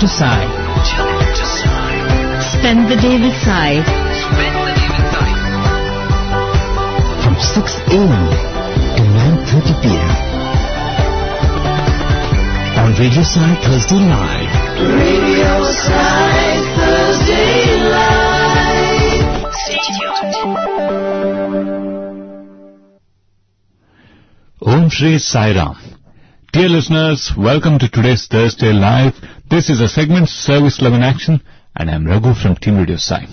to Sai. Spend the day with Sai. From 6 a.m. to 9:30 p.m. on Radio Sai Thursday Live. Radio Sai Thursday Live. Stay tuned. Om Shri Sai Ram. Dear listeners, welcome to today's Thursday Live. This is a segment Service Love in Action, and I'm Raghu from Team Radio Sai.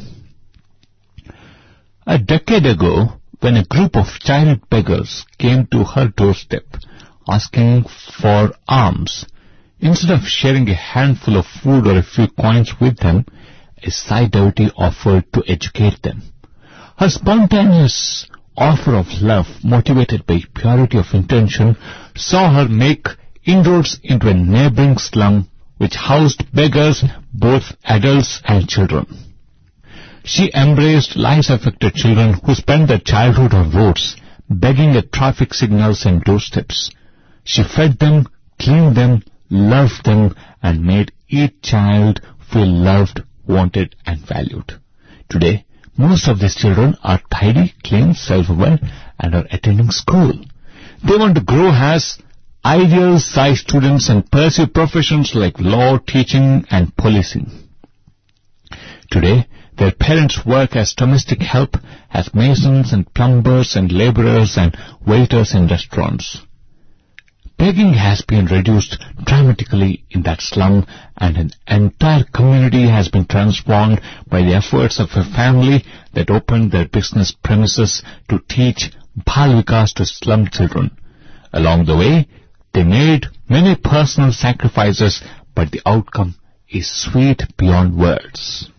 A decade ago, when a group of child beggars came to her doorstep asking for alms, instead of sharing a handful of food or a few coins with them, a Sai devotee offered to educate them. Her spontaneous offer of love, motivated by purity of intention, saw her make inroads into a neighboring slum which housed beggars, both adults and children. She embraced lives-affected children who spent their childhood on roads, begging at traffic signals and doorsteps. She fed them, cleaned them, loved them, and made each child feel loved, wanted, and valued. Today, most of these children are tidy, clean, self-aware, and are attending school. They want to grow as ideal Sai students and pursue professions like law, teaching, and policing. Today, their parents work as domestic help, as masons and plumbers and laborers and waiters in restaurants. Begging has been reduced dramatically in that slum, and an entire community has been transformed by the efforts of a family that opened their business premises to teach Bal Vikas to slum children. Along the way, they made many personal sacrifices, but the outcome is sweet beyond words.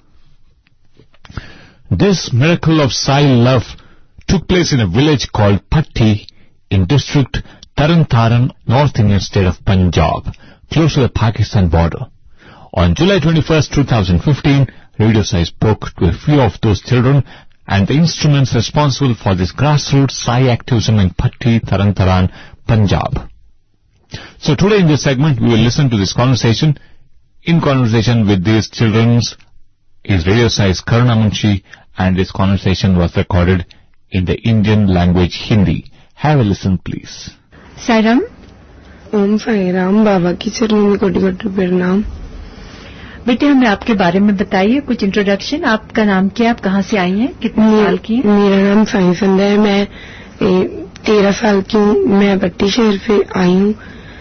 This miracle of Sai love took place in a village called Patti in district Taran Taran, North Indian state of Punjab, close to the Pakistan border. On July 21st, 2015, Radio Sai spoke to a few of those children and the instruments responsible for this grassroots Sai activism in Patti, Taran Taran, Punjab. So today in this segment, we will listen to this conversation. In conversation with these children is Radio Sai's Karuna Munshi, and this conversation was recorded in the Indian language Hindi. Have a listen, please. Sai Ram. ओम साई राम। बाबा की चरणों में कोटि कोटि प्रणाम। बेटे, हमें आपके बारे में बताइए कुछ इंट्रोडक्शन। आपका नाम क्या है, आप कहाँ से आई हैं, कितने साल की हैं? मेरा नाम साई संध्या है। मैं 13 साल की हूँ। मैं पट्टी शहर से आई हूँ।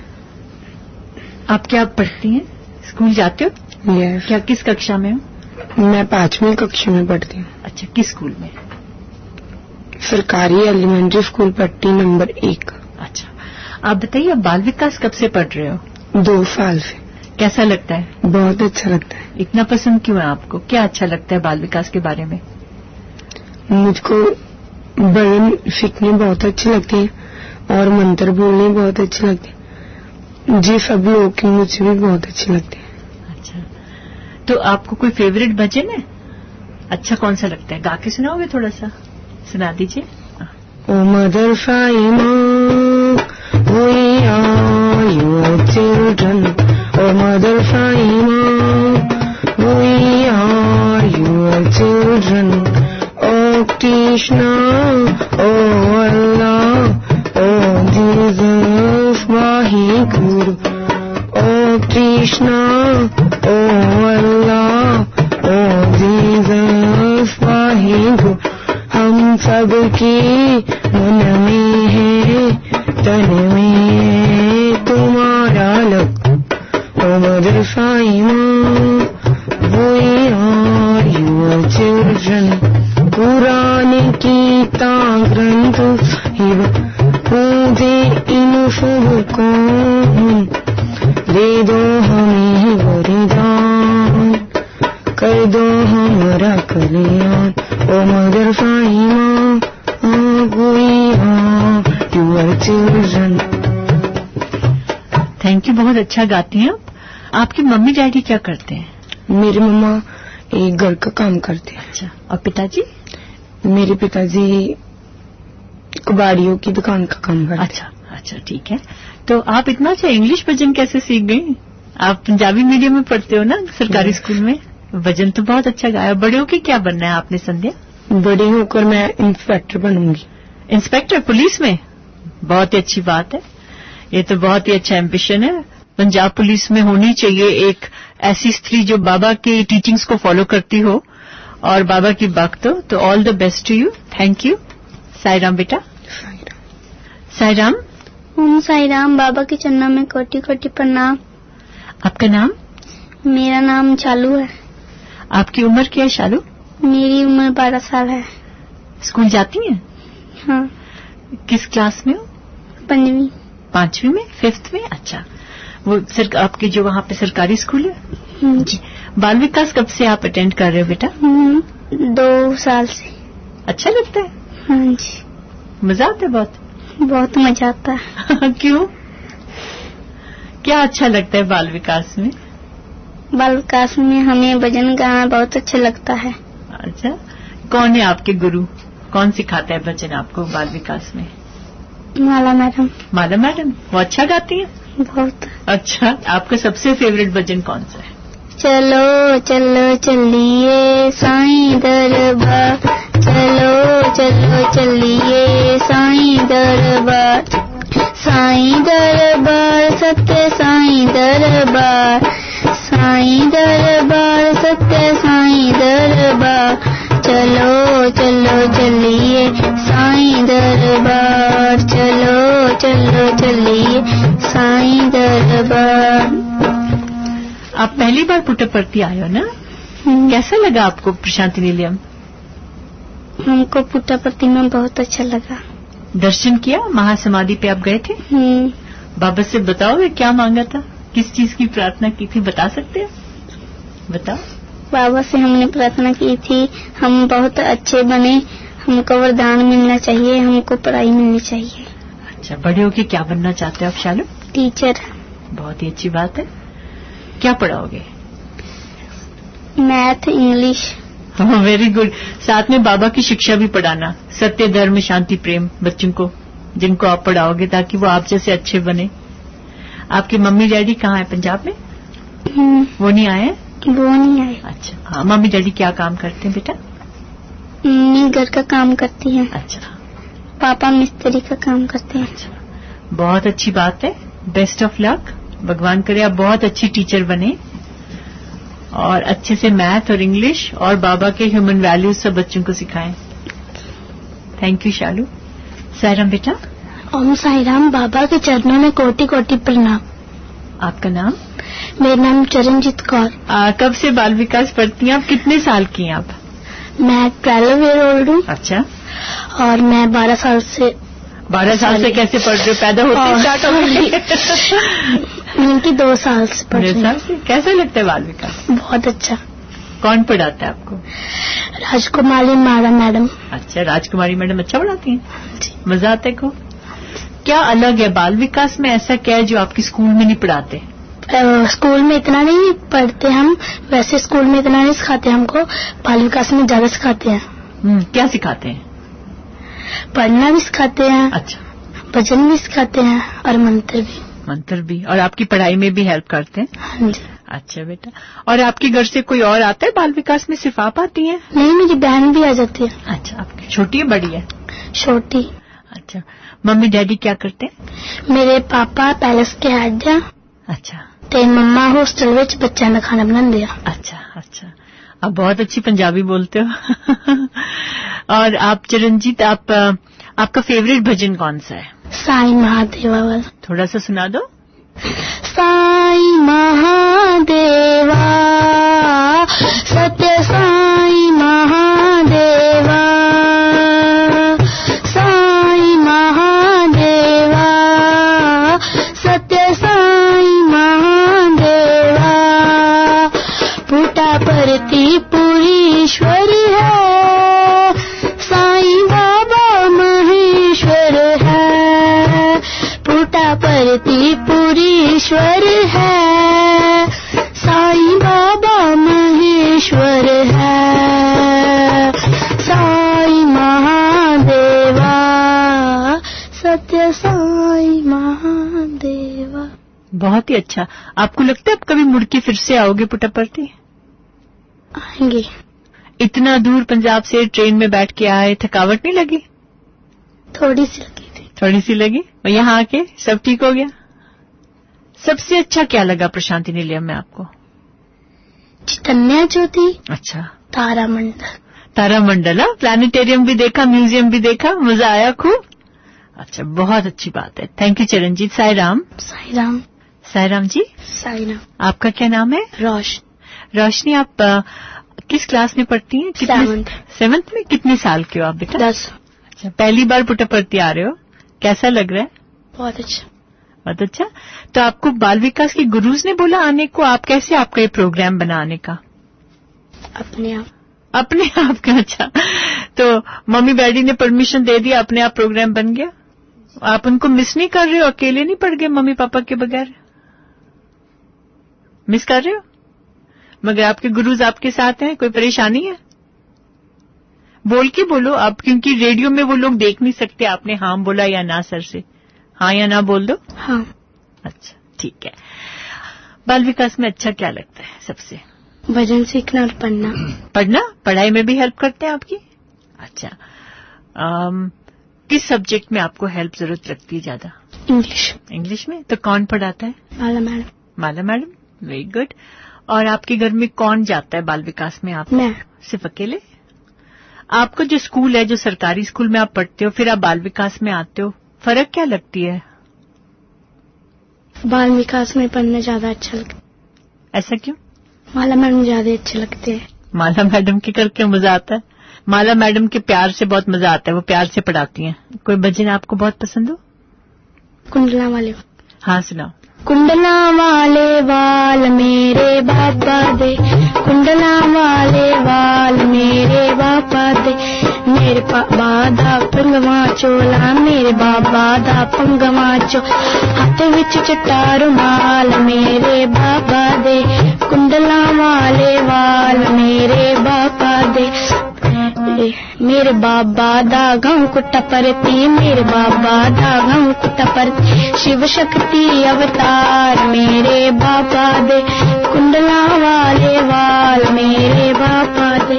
आप क्या पढ़ती हैं, स्कूल जाते हो? यस। क्या किस कक्षा में हो? मैं 5वीं कक्षा में पढ़ती हूँ। अच्छा, किस स्कूल में? सरकारी एलिमेंट्री स्कूल पट्टी नंबर 1। अच्छा, आप बताइए, आप बाल विकास कब से पढ़ रहे हो? 2 साल से। कैसा लगता है? बहुत अच्छा लगता है। इतना पसंद क्यों है आपको? क्या अच्छा लगता है बाल विकास के बारे में? मुझको भजन सीखने बहुत अच्छे लगते हैं और मंत्र बोलने बहुत अच्छे लगते हैं। जी, सब लोग की मुझे भी बहुत अच्छे लगते हैं। अच्छा, तो आपको कोई फेवरेट भजन है? अच्छा, कौन सा लगता है? गा के सुनाओगे? थोड़ा सा सुना दीजिए। ओ मदर फाइमा, we are your children. O Mother Fatima, we are your children. O Krishna, O Allah, O Jesus, Vaheguru. O Krishna, O Allah, O Jesus, Vaheguru. हम सबके मन में है, तन में तुम्हारा लग। ओ मदर फाइमा, we are your children. कुरान गीता ग्रंथ हिब पूजे इन सबको, दे दो हमें वरदान, कर दो हमारा कल्याण। ओ मदर फाइमा, we are your children. Thank you, बहुत अच्छा गाती हैं आप। आपकी मम्मी डैडी क्या करते हैं? मेरी मम्मा एक घर का काम करते हैं। अच्छा, और पिताजी? मेरे पिताजी कबाड़ियों की दुकान का काम करते हैं। अच्छा, ठीक है। तो आप इतना अच्छा इंग्लिश भजन कैसे सीख गई? आप पंजाबी मीडियम में पढ़ते हो ना, सरकारी स्कूल में? भजन तो बहुत अच्छा गाया। बड़े होके क्या बनना है आपने संध्या? बड़ी होकर मैं इंस्पेक्टर बनूंगी। इंस्पेक्टर पुलिस में? बहुत ही अच्छी बात है, ये तो बहुत ही अच्छा एम्बिशन है। पंजाब पुलिस में होनी चाहिए एक ऐसी स्त्री जो बाबा की टीचिंग्स को फॉलो करती हो और बाबा की भक्त हो। तो all the best to you. Thank you. Sairam बेटा। साईराम। ओम साईराम। बाबा के चरणों में कोटि कोटि प्रणाम। आपका नाम? मेरा नाम शालू है। आपकी उम्र क्या है शालू? मेरी उम्र 12 साल है। स्कूल जाती हैं? हाँ। किस क्लास में हो? 5वीं। 5वीं में? 5th में? अच्छा। वो आपके जो वहाँ पे सरकारी स्कूल है? जी। बाल विकास कब से आप अटेंड कर रहे हो बेटा? 2 साल से। अच्छा लगता है? हाँ जी। मजा आता है? बहुत मजा आता है। क्यों? क्या अच्छा लगता है बाल विकास में? बाल विकास में हमें भजन गाना बहुत अच्छा लगता है। अच्छा। कौन है आपके गुरु? कौन सिखाता है भजन आपको बाल विकास में? माला मैडम। माला मैडम? वो अच्छा गाती है? बहुत। अच्छा। आपका सबसे फेवरेट भजन कौन सा है? चलो चलो चलिए साईं दरबार, चलो चलो चलिए साईं दरबार, साईं दरबार सत्य साईं दरबार, साईं दरबार सत्य साईं दरबार, चलो चलो चलिए साईं दरबार, चलो चलो चलिए साईं दरबार। आप पहली बार पुट्टपर्थी आए हो ना? कैसा लगा आपको प्रशांति निलयम? हमको पुट्टपर्थी में बहुत अच्छा लगा। दर्शन किया? महासमाधि पे आप गए थे? बाबा से बताओगे क्या मांगा था? किस चीज की प्रार्थना की थी? बता सकते हैं? बताओ। बाबा से हमने प्रार्थना की थी हम बहुत अच्छे बने, हमको वरदान मिलना चाहिए, हमको पढ़ाई मिलनी चाहिए। अच्छा। बड़े होके क्या बनना चाहते हो आप शालू? टीचर। बहुत ही अच्छी बात है। क्या पढ़ाओगे? Math, English. Very good. साथ में बाबा की शिक्षा भी पढ़ाना, सत्य धर्म शांति प्रेम बच्चों को, जिनको आप पढ़ाओगे ताकि वो आप जैसे अच्छे बने। आपके मम्मी डैडी कहाँ है? पंजाब में? वो नहीं आए? वो नहीं आए। अच्छा। हाँ। मम्मी डैडी क्या काम करते हैं बेटा? मम्मी घर का काम करती है। अच्छा। पापा मिस्त्री का काम करते हैं। अच्छा। बहुत अच्छी बात है। Best of luck. भगवान करे आप बहुत अच्छी टीचर बने और अच्छे से मैथ और इंग्लिश और बाबा के ह्यूमन वैल्यूज सब बच्चों को सिखाएं। थैंक यू शालू। साईराम बेटा। ओम साईराम। बाबा के चरणों में कोटि कोटि प्रणाम। आपका नाम? मेरा नाम चरणजीत कौर। कब से बाल विकास पढ़ती हैं आप? कितने साल की हैं आप? मैं 12 ईयर ओल्ड हूँ। अच्छा। और मैं 12 साल से। 12 साल से कैसे पढ़ रहे हो? पैदा होते स्टार्ट हो गई? उनकी 2 साल से पढ़ रही हूँ। कैसा लगता है बाल विकास? बहुत अच्छा। कौन पढ़ाता है आपको? राजकुमारी माला मैडम। अच्छा। राजकुमारी मैडम अच्छा पढ़ाती हैं? जी। मजा आता है को? क्या अलग है बाल विकास में? ऐसा क्या है जो आपके स्कूल में नहीं पढ़ाते? स्कूल में इतना नहीं पढ़ते हम, वैसे स्कूल में इतना नहीं सिखाते हमको, बाल विकास में ज्यादा सिखाते हैं। क्या सिखाते हैं? पढ़ना भी सिखाते हैं। अच्छा। भजन भी सिखाते हैं और मंत्र भी। मंत्र भी। और आपकी पढ़ाई में भी हेल्प करते हैं? हाँ जी। अच्छा बेटा। और आपके घर से कोई और आता है बाल विकास में? सिर्फ आप आती हैं? नहीं, मेरी बहन भी आ जाती है। अच्छा। आपकी छोटी है बड़ी है? छोटी। अच्छा। मम्मी डैडी क्या करते हैं? मेरे पापा पैलेस के हेड हैं। अच्छा। ते मम्मा हॉस्टल विच बच्चों का खाना बनाते हैं। अच्छा। अच्छा। आप बहुत अच्छी पंजाबी बोलते हो। और आप चरणजीत, आपका फेवरेट भजन कौन सा है? साईं महादेवा वाला। थोड़ा सा सुना दो। साईं महादेवा सत्य साईं महादेवा, साईं महादेवा सत्य साईं महादेवा, पुट्टपर्थी पुरीश्वर है, साईं बाबा महेश्वर है, पुट्टपर्थी पुरीश्वर है, साईं बाबा महेश्वर है, साईं महादेवा सत्य साईं महादेवा। बहुत ही अच्छा। आपको लगता है आप कभी मुड़ के फिर से आओगे पुट्टपर्ती? आएंगे। इतना दूर पंजाब से ट्रेन में बैठ के आए, थकावट नहीं लगी? थोड़ी सी लगी थी। थोड़ी सी लगी। और यहाँ आके सब ठीक हो गया? सबसे अच्छा क्या लगा प्रशांति निलयम में आपको? चैतन्य ज्योति। अच्छा, तारामंडल। तारामंडल, प्लानिटेरियम भी देखा, म्यूजियम भी देखा, मजा आया खूब? अच्छा, बहुत अच्छी बात है। Thank you Charanjit. साई राम। साई राम। साई राम जी, साई राम। आपका क्या नाम है? रोशनी, आप किस क्लास में पढ़ती हैं? 7th में। कितने साल के हो आप बेटा? 10। अच्छा, पहली बार पुट्टपर्ती आ रहे हो, कैसा लग रहा है? बहुत अच्छा। बहुत अच्छा। तो आपको बाल विकास के गुरुज ने बोला आने को, आप कैसे आपका ये प्रोग्राम बनाने का? अपने आप। अपने आप का? अच्छा, तो मम्मी डैडी ने परमिशन दे दिया, अपने आप प्रोग्राम बन गया? आप उनको मिस नहीं कर रहे हो? अकेले नहीं पड़ गए मम्मी पापा के बगैर? मिस कर रहे हो? मगर आपके गुरुज आपके साथ हैं, कोई परेशानी है? बोल के बोलो आप, क्योंकि रेडियो में वो लोग देख नहीं सकते आपने हाँ बोला या ना। सर से हाँ या ना बोल दो। हाँ। अच्छा, ठीक है। बाल विकास में अच्छा क्या लगता है सबसे? भजन सीखना और पढ़ना। पढ़ना? पढ़ाई में भी हेल्प करते हैं आपकी? अच्छा, किस सब्जेक्ट में आपको हेल्प जरूरत लगती है ज्यादा? इंग्लिश। इंग्लिश में? तो कौन पढ़ाता है? Mala madam. Mala madam, very good. और आपके घर में कौन जाता है बाल विकास में? आप? मैं। सिर्फ अकेले? आपका जो स्कूल है, जो सरकारी स्कूल में आप पढ़ते हो, फिर आप बाल विकास में आते हो, फर्क क्या लगती है? बाल विकास में पढ़ना ज्यादा अच्छा लगता है। ऐसा क्यों? माला मैडम ज्यादा अच्छे लगते हैं। माला मैडम के करके मजा आता है? माला मैडम के प्यार से बहुत मजा आता है, वो प्यार से पढ़ाती हैं। कोई भजन आपको बहुत पसंद हो? कुंडला वाले। हाँ, सुनाओ। कुंडला वाले वाल मेरे बाबा दे, कुंडला वाले वाल मेरे बाबा दे, मेरे बाबा दा पंगवा चोला, मेरे बाबा दा पंगवा चो, हाथ विच चिट्टा रुमाल मेरे बाबा दे, कुंडला वाले वाल मेरे बाबा दे, मेरे बाबा दा गाँव कुट्टा परती, मेरे बाबा दा गाँव कुट्टा परती, शिव शक्ति अवतार मेरे बाबा दे, कुंडला वाले वाल मेरे बाबा दे।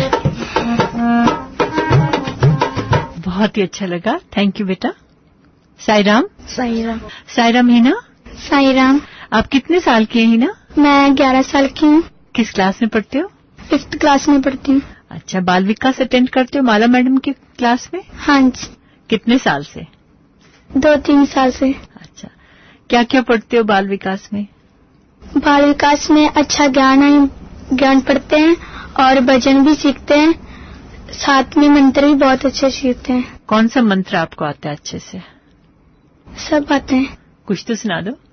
बहुत ही अच्छा लगा, थैंक यू बेटा। साई राम। साई राम। साई राम हिना। साई राम। आप कितने साल की हैं हिना? मैं 11 साल की हूँ। किस क्लास में पढ़ते हो? 5th क्लास में पढ़ती हूँ। अच्छा, बाल विकास अटेंड करते हो माला मैडम की क्लास में? हाँ जी। कितने साल से? 2-3 साल से। अच्छा, क्या क्या पढ़ते हो बाल विकास में? बाल विकास में अच्छा ज्ञान पढ़ते हैं और भजन भी सीखते हैं, साथ में मंत्र भी बहुत अच्छे सीखते हैं। कौन सा मंत्र आपको आता है अच्छे से? सब आते हैं। कुछ तो सुना दो।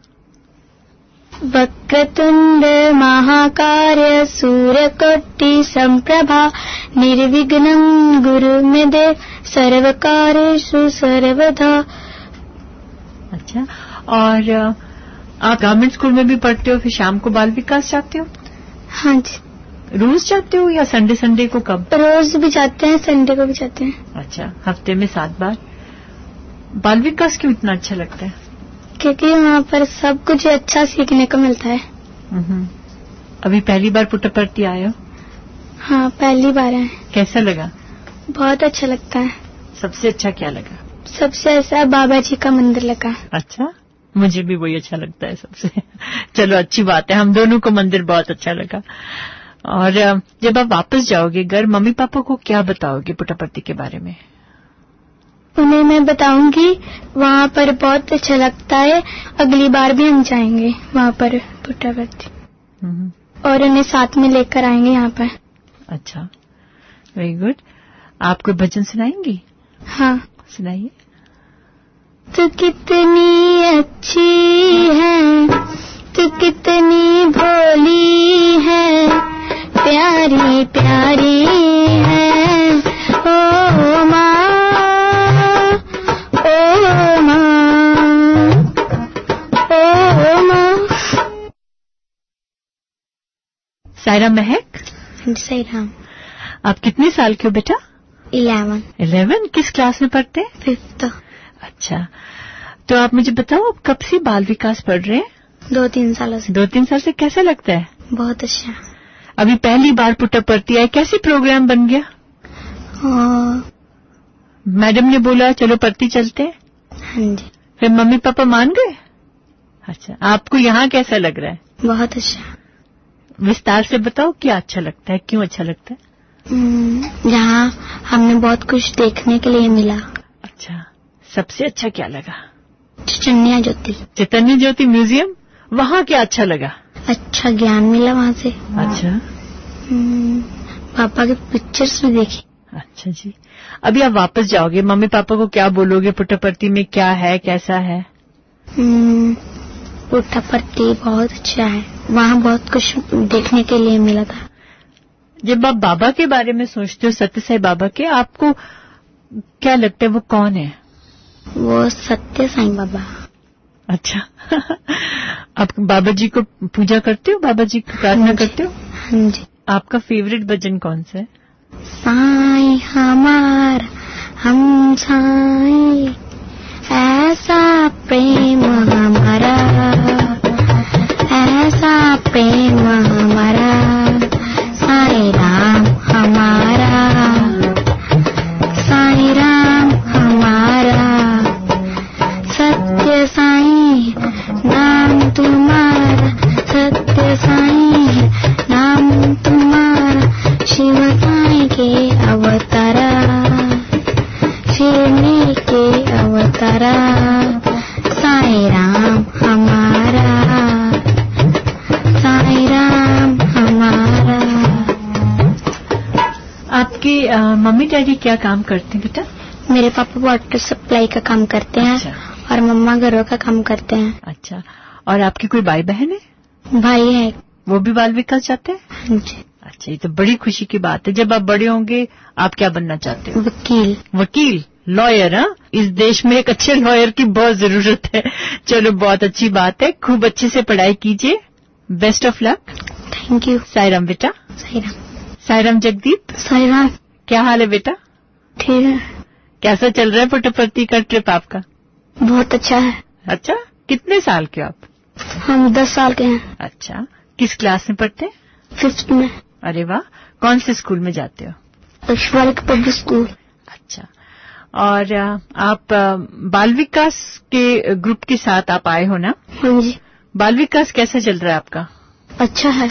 वक्रतुंड महाकार्य सूर्यकोटि संप्रभा निर्विघ्नं गुरु मे देव सर्वकार्येषु सर्वदा। अच्छा, और आप गवर्नमेंट स्कूल में भी पढ़ते हो, फिर शाम को बाल विकास जाते हो? हाँ जी। रोज जाते हो या संडे को? कब? रोज भी जाते हैं, संडे को भी जाते हैं। अच्छा, हफ्ते में 7 बार। बाल विकास क्यों इतना अच्छा लगता है? क्योंकि वहाँ पर सब कुछ अच्छा सीखने को मिलता है। अभी पहली बार पुट्टपर्ती आए हो? हाँ, पहली बार आए। कैसा लगा? बहुत अच्छा लगता है। सबसे अच्छा क्या लगा? सबसे अच्छा बाबा जी का मंदिर लगा। अच्छा, मुझे भी वही अच्छा लगता है सबसे। चलो, अच्छी बात है, हम दोनों को मंदिर बहुत अच्छा लगा। और जब आप वापस जाओगे घर, मम्मी पापा को क्या बताओगे पुट्टपर्ती के बारे में? उन्हें मैं बताऊंगी वहाँ पर बहुत अच्छा लगता है, अगली बार भी हम जाएंगे वहाँ पर पुट्टपर्ती, और उन्हें साथ में लेकर आएंगे यहाँ पर। अच्छा, वेरी गुड। आप कोई भजन सुनाएंगी? हाँ, सुनाइए। तू कितनी अच्छी है, तू कितनी भोली है, प्यारी प्यारी है ओ माँ, ओ माँ, ओ माँ। सायरा महक। साई राम। आप कितने साल के हो बेटा? 11। किस क्लास में पढ़ते हैं? 5th। अच्छा, तो आप मुझे बताओ, आप कब से बाल विकास पढ़ रहे हैं? 2-3 सालों से। 2-3 साल से। कैसा लगता है? बहुत अच्छा। अभी पहली बार पुट्टपर्ती आई, कैसे प्रोग्राम बन गया? मैडम ने बोला चलो पर्ती चलते हैं? हाँ जी। फिर मम्मी पापा मान गए? अच्छा, आपको यहाँ कैसा लग रहा है? बहुत अच्छा। विस्तार से बताओ, क्या अच्छा लगता है, क्यों अच्छा लगता है? यहाँ हमने बहुत कुछ देखने के लिए मिला। अच्छा, सबसे अच्छा क्या लगा? चैतन्य ज्योति। चैतन्य ज्योति म्यूजियम, वहाँ क्या अच्छा लगा? अच्छा ज्ञान मिला वहाँ से। अच्छा। पापा के पिक्चर्स भी देखे। अच्छा जी। अभी आप वापस जाओगे, मम्मी पापा को क्या बोलोगे? पुट्टपर्ती में क्या है, कैसा है? पुट्टपर्ती बहुत अच्छा है, वहाँ बहुत कुछ देखने के लिए मिला था। जब आप बाबा के बारे में सोचते हो, सत्य साईं बाबा के, आपको क्या लगता है वो कौन है? वो सत्य साईं बाबा। अच्छा। आप बाबा जी को पूजा करते हो, बाबा जी को प्रार्थना करते हो? हाँ जी। आपका फेवरेट भजन कौन सा है? साईं हमारा हम साईं, ऐसा प्रेम हमारा, ऐसा प्रेम हमारा, साईं राम हमारा, साईं राम हमारा, सत्य साईं नाम तुम्हारा, सत्य साईं नाम तुम्हारा, शिव साईं के अवतारा, शिवनी के अवतारा, साईं राम हमारा, साईं राम हमारा। आपके मम्मी डैडी क्या काम करते हैं बेटा? मेरे पापा वाटर सप्लाई का काम करते हैं। अच्छा। और मम्मा घरों का काम करते हैं। अच्छा, और आपकी कोई भाई बहन है? भाई है। वो भी बाल विकास जाते हैं? हाँ जी। अच्छा, ये तो बड़ी खुशी की बात है। जब आप बड़े होंगे आप क्या बनना चाहते हो? वकील। वकील, लॉयर। हाँ, इस देश में एक अच्छे लॉयर की बहुत जरूरत है। चलो, बहुत अच्छी बात है, खूब अच्छे से पढ़ाई कीजिए, best of luck. Thank you. Sairam बेटा। साईराम। साईराम जगदीप। साईराम। क्या हाल है बेटा? ठीक है। कैसा चल रहा है पुट्टपर्ती का ट्रिप आपका? बहुत अच्छा है। अच्छा, कितने साल के आप? हम 10 साल के हैं। अच्छा, किस क्लास में पढ़ते हैं? 5th में। अरे वाह, कौन से स्कूल में जाते हो? Shivalik public school. अच्छा, और आप बाल विकास के ग्रुप के साथ आप आए हो ना? हाँ जी। बाल विकास कैसा चल रहा है आपका? अच्छा है।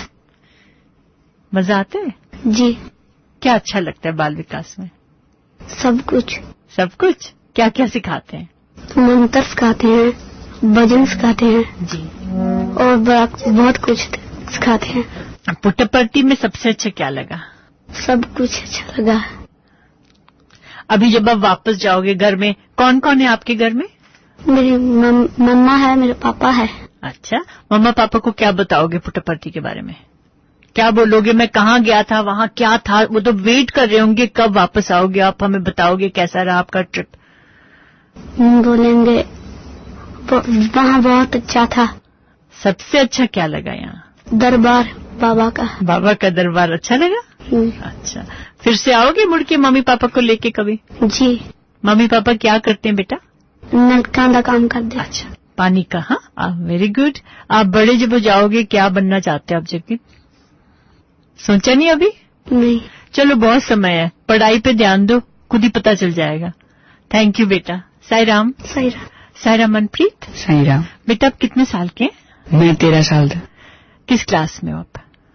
मजा आता है? जी। क्या अच्छा लगता है बाल विकास में? सब कुछ। सब कुछ? क्या क्या सिखाते हैं? मंत्र सिखाते हैं, भजन सिखाते हैं जी, और बहुत कुछ सिखाते हैं। पुट्टपर्ती में सबसे अच्छा क्या लगा? सब कुछ अच्छा लगा। अभी जब आप वापस जाओगे घर में, कौन कौन है आपके घर में? मेरी मम्मा है, मेरे पापा है। अच्छा, मम्मा पापा को क्या बताओगे पुट्टपर्ती के बारे में? क्या बोलोगे? मैं कहाँ गया था, वहाँ क्या था? वो तो वेट कर रहे होंगे कब वापस आओगे आप, हमें बताओगे कैसा रहा आपका ट्रिप? बोलेंगे वहाँ बहुत अच्छा था। सबसे अच्छा क्या लगा यहाँ? दरबार बाबा का। बाबा का दरबार अच्छा लगा? अच्छा, फिर से आओगे मुड़ के मम्मी पापा को लेके कभी? जी। मम्मी पापा क्या करते हैं बेटा? नलका का काम करते। अच्छा, पानी का। हाँ, वेरी गुड। आप बड़े जब जाओगे क्या बनना चाहते हैं आप? जबकि सोचा नहीं अभी? नहीं। चलो, बहुत समय है, पढ़ाई पे ध्यान दो, खुद ही पता चल जाएगा। थैंक यू बेटा। साईराम। साईराम। साईराम मनप्रीत। साईराम। बेटा आप कितने साल के हैं? मैं 13 साल था। किस क्लास में हो आप?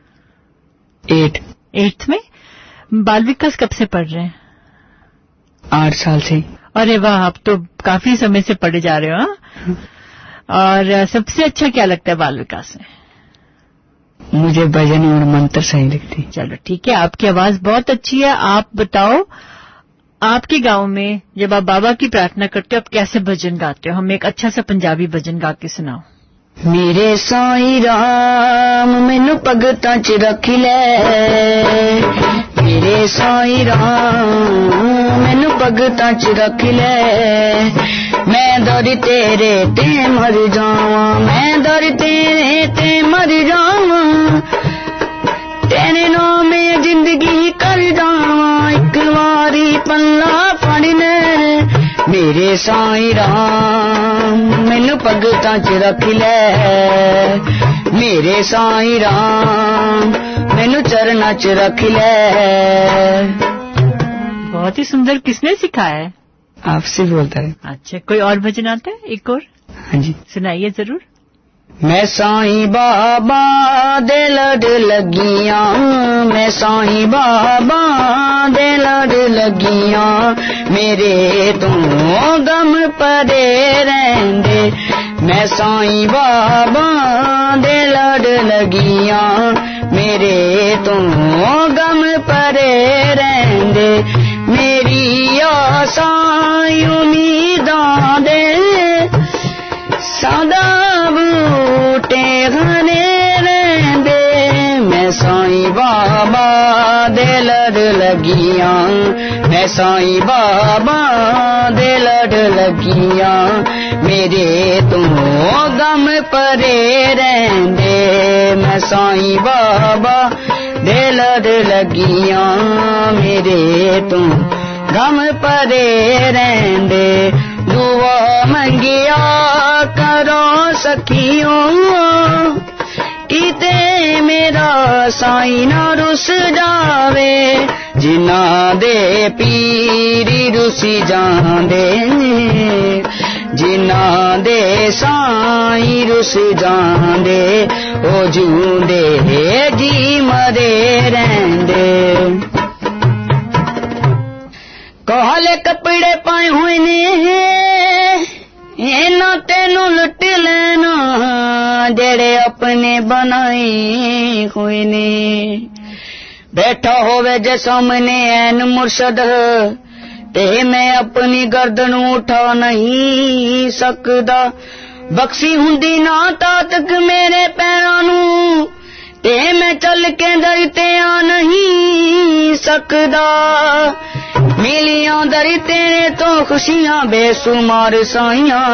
8th में। बाल विकास कब से पढ़ रहे हैं? 8 साल से। अरे वाह, आप तो काफी समय से पढ़े जा रहे हो। हाँ? और सबसे अच्छा क्या लगता है बाल विकास में? मुझे भजन और मंत्र सही लगती। चलो ठीक है, आपकी आवाज बहुत अच्छी है। आप बताओ, आपके गांव में जब आप बाबा की प्रार्थना करते हो आप कैसे भजन गाते हो? हमें एक अच्छा सा पंजाबी भजन गा के सुनाओ। मेरे साईं राम मैनू भगतां च रख ले, मेरे साईं राम मैनू भगतां च रख ले, मैं दर तेरे ते मर जावां, मैं दर तेरे ते मर जावां, तेरे नाम में जिंदगी कर जावां, एक बारी पल्ला फड़ ले, मेरे साईं राम मैनू भगतां च रख ले, मेरे साईं राम मैनू चरना च रख ले। बहुत ही सुंदर। किसने सिखाया है? आपसे बोलता है। अच्छा, कोई और भजन आता है? एक और हाँ जी, सुनाइए जरूर। मैं साईं बाबा दे लड़ लगियां, मैं साईं बाबा दे लड़ लगियां, मेरे तो गम परे रहंदे। मैं साईं बाबा दे लड़ लगियां, मेरे तो गम परे रहंदे। मेरी आसां उम्मीदां दे सदा बूटे घने रहंदे। मैं साईं बाबा दे लड़ लगियां, मैं साईं बाबा दे लड़ लगियां, मेरे तो गम परे रहंदे। मैं साईं बाबा दे लड़ लगियां, मेरे तो गम परे रहंदे। दुआ मंगिया करो सखियों, किते मेरा साईं ना रुस जावे, जिन्ना दे पीरी रुसी जांदे, जिन्ना दे साईं रुस जांदे, ओ जूंदे जी मरे रहंदे। काले कपड़े पाए हुए ने इना तेनू लुट लेना, जेड़े अपने बनाए हुए ने। बैठा होवे जे सामने ऐन मुर्शद, ते मैं अपनी गर्दन उठा नहीं सकदा। बख्शी हुंदी ना तातक मेरे पैरां नू, ते मैं चल के दर ते आ नहीं सकदा। मिलियां दर तेरे तो खुशियां बेसुमार साइयां,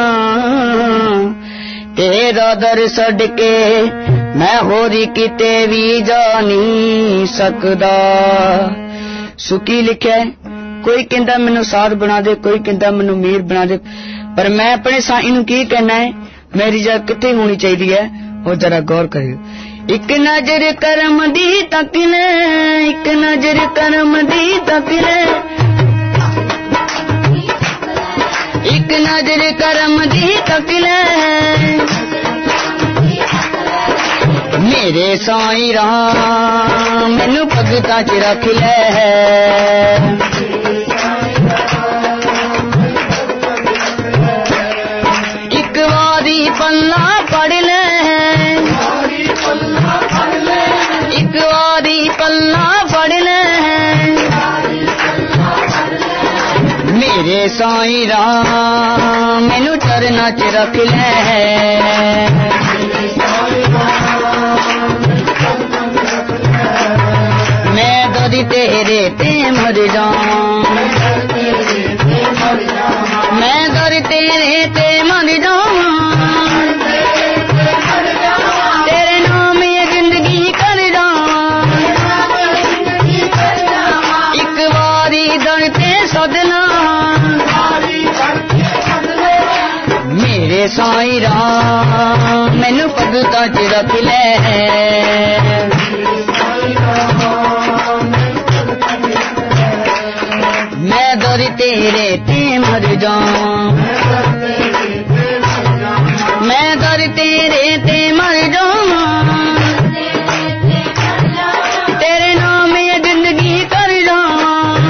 तेरा दर छड़ के मैं होरी किते भी जा नहीं सकदा। सुकी लिखिया है, कोई कहंदा मैनू साध बना दे, कोई कहंदा मैनू मीर बना दे, पर मैं अपने साईं नू की कहना है, मेरी जगह किथे होनी चाहिए है, वो जरा गौर करियो। एक नजर करम दी तक ले, एक नजर करम दी तक ले, एक नजर करम दी तक ले, मेरे साईं राम मैनू भगतां च रख ले। एक वारी पल्ला पढ़ ले, एक वारी पल्ला पढ़ ले, मेरे साईं राम मैनू चरना च रख ले। मैं दरी तेरे ते मर जाऊं, मैं दर तेरे ते मर जाऊं, तेरे नाम ये जिंदगी कर जाऊं। एक बारी दर ते सदना, मेरे साईं राम मैनू भगतां च रख ले। मैं दर तेरे ते मर जाऊं, मैं दर तेरे ते मर जाऊं, तेरे नाम ये जिंदगी कर जाऊं।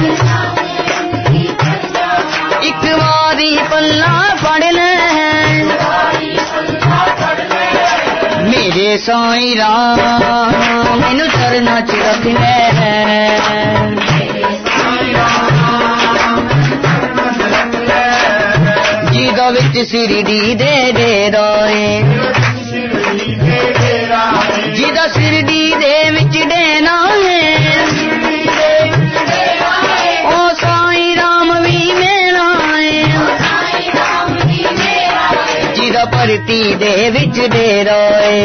एक बारी पल्ला पढ़ ले, मेरे साईं राम मैनू चरना च रख ले। जिदा विच सिरडी दे डेरा है, जिदा सिरडी दे विच डेरा है, ओ साईं राम भी मेरा है। जिदा भरती दे विच डेरा है,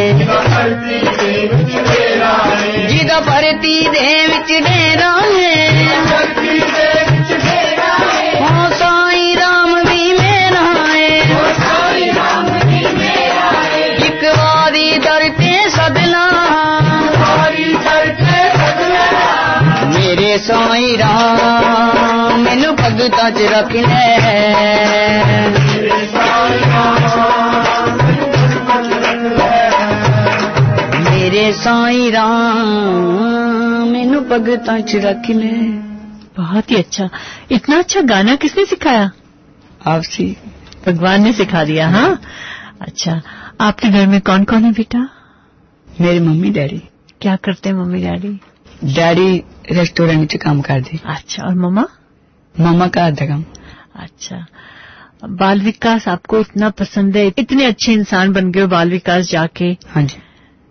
जिदा भरती दे विच डेरा है, ओ साईं राम भी साईं राम मैनू भगतां च रख ले मेरे साईं राम मैनू भगतां च रख ले। बहुत ही अच्छा। इतना अच्छा गाना किसने सिखाया? आपसी भगवान ने सिखा दिया। हाँ, अच्छा। आपके घर में कौन कौन है बेटा? मेरी मम्मी डैडी। क्या करते हैं मम्मी डैडी? डैडी रेस्टोरेंट च काम करते। अच्छा, और मम्मा? मम्मा घर दा काम। अच्छा। बाल विकास आपको इतना पसंद है, इतने अच्छे इंसान बन गए हो बाल विकास जाके। हाँ जी।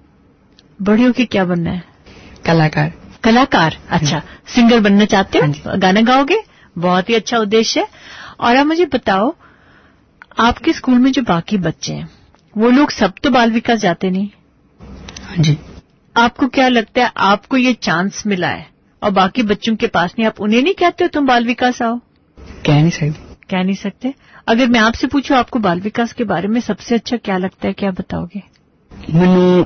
बड़े होके क्या बनना है? कलाकार। कलाकार? अच्छा, सिंगर बनना चाहते हो? हाँ, गाना गाओगे? बहुत ही अच्छा उद्देश्य है। और आप मुझे बताओ, आपके स्कूल में जो बाकी बच्चे हैं वो लोग सब तो बाल विकास जाते नहीं? हाँ जी। आपको क्या लगता है, आपको ये चांस मिला है और बाकी बच्चों के पास नहीं, आप उन्हें नहीं कहते हो तुम बाल विकास आओ? कह नहीं सकते। कह नहीं सकते। अगर मैं आपसे पूछूं आपको बाल विकास के बारे में सबसे अच्छा क्या लगता है, क्या बताओगे? मैनू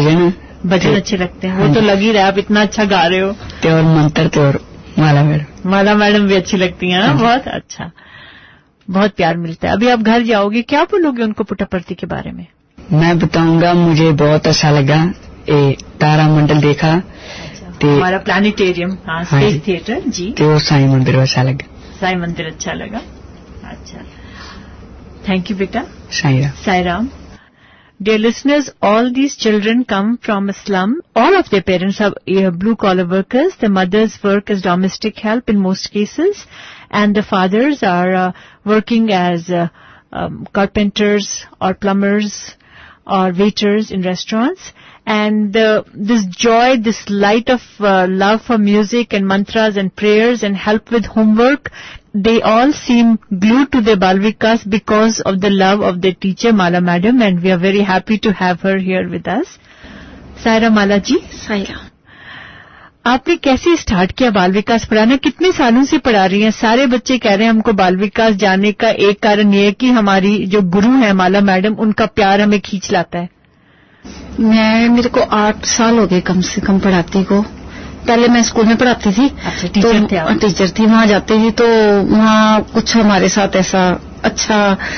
भजन अच्छे लगते हैं। वो तो लग ही रहा है, आप इतना अच्छा गा रहे हो। और मंत्र और माला मैडम भी अच्छी लगती हैं। बहुत अच्छा, बहुत प्यार मिलता है। अभी आप घर जाओगे, क्या बोलोगे उनको पुट्टपर्ती के बारे में? मैं बताऊंगा मुझे बहुत अच्छा लगा, तारा मंडल देखा। हमारा प्लानिटेरियम, स्पेस थिएटर जी। तो साईं मंदिर अच्छा लगा। साईं मंदिर अच्छा लगा। अच्छा, थैंक यू बेटा। Sai Ram. Dear listeners, all these children come from a slum. All of their parents are blue-collar workers. The mothers work as domestic help in most cases, and the fathers are working as carpenters or plumbers or waiters in restaurants. And this joy, this light of love for music and mantras and prayers and help with homework, they all seem glued to their Bal Vikas because of the love of their teacher Mala Madam, and we are very happy to have her here with us. Saira माला जी। सायरा, आपने कैसे start किया बाल विकास पढ़ाना? कितने सालों से पढ़ा रही हैं? सारे बच्चे कह रहे हैं हमको बाल विकास जाने का एक कारण ये है कि हमारी जो गुरु है माला मैडम, उनका प्यार हमें खींच लाता है। मेरे को 8 साल हो गए कम से कम पढ़ाती को। पहले मैं स्कूल में पढ़ाती थी। अच्छा, टीचर थी, वहाँ जाती थी तो वहाँ कुछ हमारे साथ ऐसा अच्छा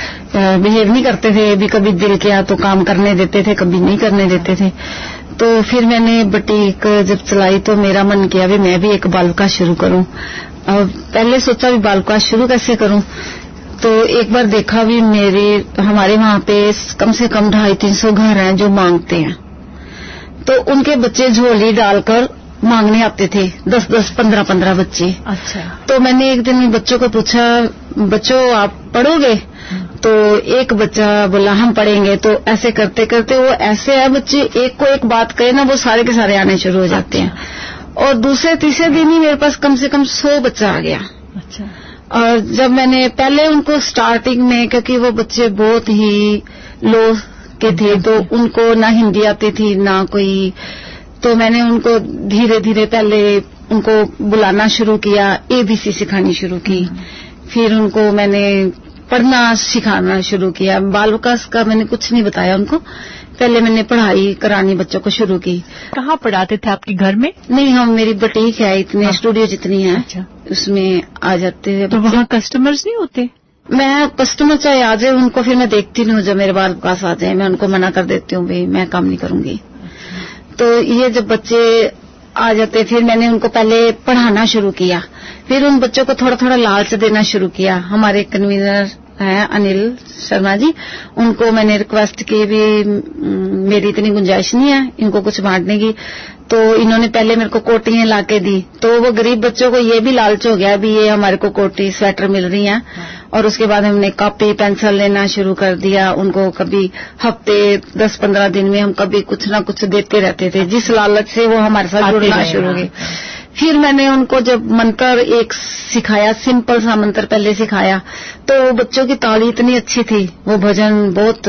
बिहेव नहीं करते थे। भी कभी दिल किया तो काम करने देते थे, कभी नहीं करने देते थे। तो फिर मैंने बुटीक जब चलाई तो मेरा मन किया भी मैं भी एक बाल विकास शुरू करूं। पहले सोचा भी बाल विकास शुरू कैसे करूं, तो एक बार देखा भी हमारे वहाँ पे कम से कम 250-300 घर हैं जो मांगते हैं, तो उनके बच्चे झोली डालकर मांगने आते थे, 10-10, 15-15 बच्चे। अच्छा। तो मैंने एक दिन बच्चों को पूछा, बच्चों आप पढ़ोगे? तो एक बच्चा बोला हम पढ़ेंगे। तो ऐसे करते करते वो ऐसे है बच्चे एक को एक बात कहे ना वो सारे के सारे आने शुरू हो जाते हैं। और दूसरे तीसरे दिन ही मेरे पास कम से कम 100 बच्चा आ गया। अच्छा। और जब मैंने पहले उनको स्टार्टिंग में, क्योंकि वो बच्चे बहुत ही लो के थे तो उनको ना हिंदी आती थी ना कोई, तो मैंने उनको धीरे धीरे पहले उनको बुलाना शुरू किया, ABC सिखानी शुरू की। फिर उनको मैंने पढ़ना सिखाना शुरू किया। बाल विकास का मैंने कुछ नहीं बताया उनको, पहले मैंने पढ़ाई करानी बच्चों को शुरू की। कहाँ पढ़ाते थे? आपके घर में? नहीं, हम मेरी बुटीक है, इतने स्टूडियो जितनी है। अच्छा। उसमें आ जाते हैं। तो वहाँ कस्टमर्स नहीं होते? मैं कस्टमर चाहे आ जाए उनको फिर मैं देखती नहीं हूँ, जब मेरे बाल विकास आ जाए मैं उनको मना कर देती हूँ भाई मैं काम नहीं करूंगी। तो ये जब बच्चे आ जाते फिर मैंने उनको पहले पढ़ाना शुरू किया, फिर उन बच्चों को थोड़ा थोड़ा लालच देना शुरू किया। हमारे कन्वीनर हैं अनिल शर्मा जी, उनको मैंने रिक्वेस्ट की भी मेरी इतनी गुंजाइश नहीं है इनको कुछ बांटने की, तो इन्होंने पहले मेरे को कोटियां लाके दी। तो वो गरीब बच्चों को ये भी लालच हो गया भी ये हमारे को कोटी स्वेटर मिल रही है। और उसके बाद हमने कॉपी पेंसिल लेना शुरू कर दिया उनको। कभी हफ्ते 10-15 दिन में हम कभी कुछ ना कुछ देते रहते थे, जिस लालच से वो हमारे साथ जुड़ना शुरू हो गए। फिर मैंने उनको जब मंत्र एक सिखाया, सिंपल सा मंत्र पहले सिखाया, तो बच्चों की ताली इतनी अच्छी थी, वो भजन बहुत